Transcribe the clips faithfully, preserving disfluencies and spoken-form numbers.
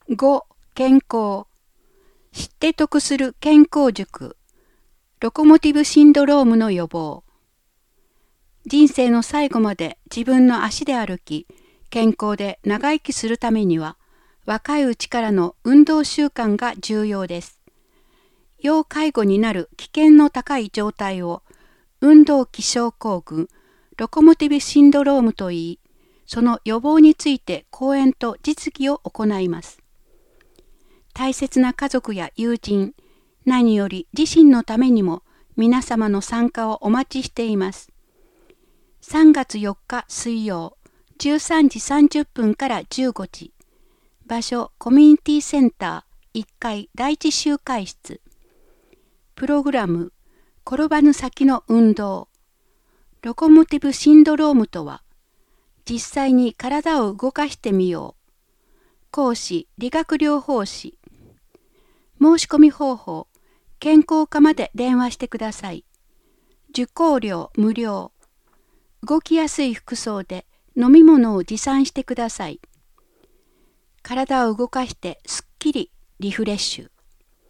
ご. 健康。知って得する健康塾。ロコモティブシンドロームの予防。人生の最後まで自分の足で歩き、健康で長生きするためには、若いうちからの運動習慣が重要です。要介護になる危険の高い状態を、運動器症候群、ロコモティブシンドロームといい、その予防について講演と実技を行います。大切な家族や友人、何より自身のためにも皆様の参加をお待ちしています。さんがつよっか水曜、じゅうさんじさんじゅっぷんからじゅうごじ。場所、コミュニティセンターいっかいだいいち集会室。プログラム、転ばぬ先の運動。ロコモティブシンドロームとは、実際に体を動かしてみよう。講師、理学療法士。申し込み方法、健康課まで電話してください。受講料無料。動きやすい服装で飲み物を持参してください。体を動かしてすっきりリフレッシュ。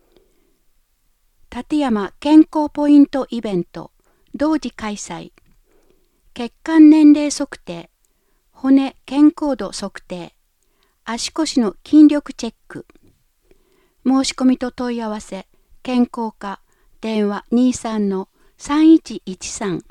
立山健康ポイントイベント、同時開催。血管年齢測定、骨健康度測定、足腰の筋力チェック。申し込みと問い合わせ、健康課、電話にさんのさんいちいちさん。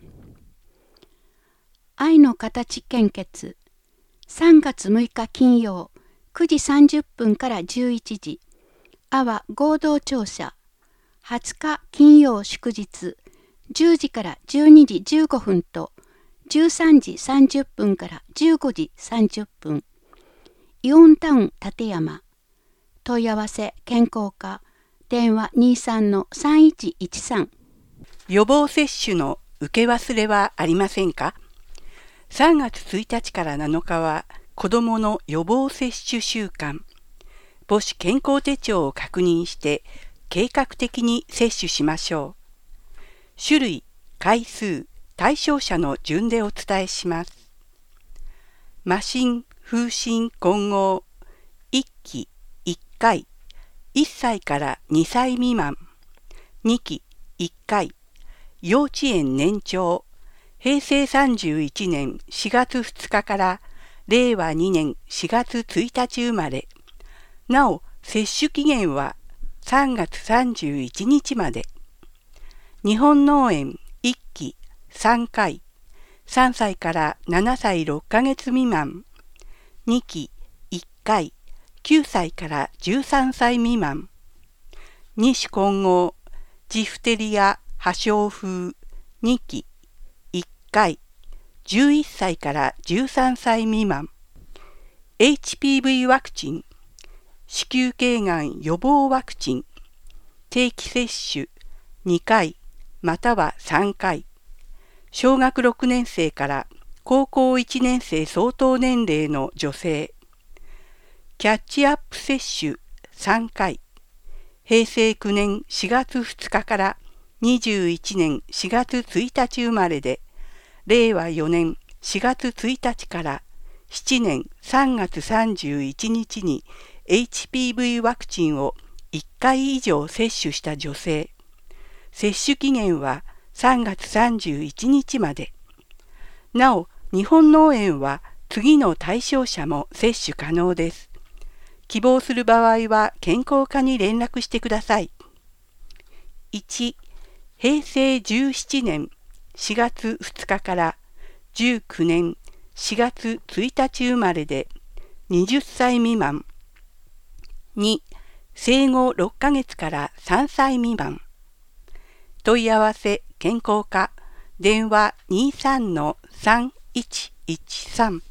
愛の形献血、さんがつむいか金曜、くじさんじゅっぷんからじゅういちじ、阿波合同庁舎、はつか金曜祝日、じゅうじからじゅうにじじゅうごふんと、じゅうさんじさんじゅっぷんからじゅうごじさんじゅっぷん。イオンタウン立山。問い合わせ健康課、電話にさんのさんいちいちさん。 予防接種の受け忘れはありませんか？さんがつついたちからなのかは子どもの予防接種週間。母子健康手帳を確認して計画的に接種しましょう。種類、回数、対象者の順でお伝えします。麻疹、風疹混合、いっきいっかい、いっさいからにさい未満、にきいっかい、幼稚園年長、へいせいさんじゅういちねんしがつふつかかられいわにねんしがつついたち生まれ。なお、接種期限はさんがつさんじゅういちにちまで。日本脳炎いっきさんかい、さんさいからななさいろっかげつ未満、にきいっかい、きゅうさいからじゅうさんさい未満。二種混合、ジフテリア、破傷風、にきいっかい、じゅういっさいからじゅうさんさい未満。エイチピーブイ ワクチン、子宮頸がん予防ワクチン、定期接種にかいまたはさんかい。小学ろくねんせいから高校いちねんせい相当年齢の女性。キャッチアップ接種さんかい。へいせいきゅうねんしがつふつかからにじゅういちねんしがつついたち生まれで、れいわよねんしがつついたちからしちねんさんがつさんじゅういちにちに エイチピーブイ ワクチンをいっかい以上接種した女性。接種期限はさんがつさんじゅういちにちまで。なお、日本脳炎は次の対象者も接種可能です。希望する場合は健康課に連絡してください。いち、へいせいじゅうななねんしがつふつかからじゅうきゅうねんしがつついたち生まれではたち未満。に、生後ろっかげつからさんさい未満。問い合わせ健康課、電話にさんのさんいちいちさん。